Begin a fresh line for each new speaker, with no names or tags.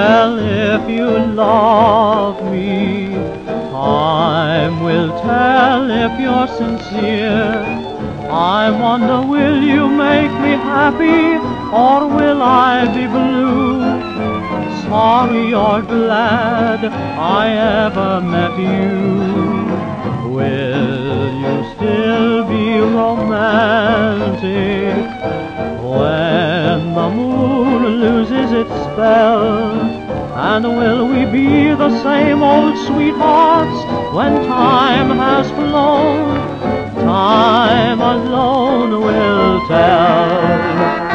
Well, if you love me, time will tell if you're sincere. I wonder, will you make me happy, or will I be blue? Sorry or glad I ever met you. Will you still be romantic when the moon loses its spell? And will we be the same old sweethearts when time has flown? Time alone will tell.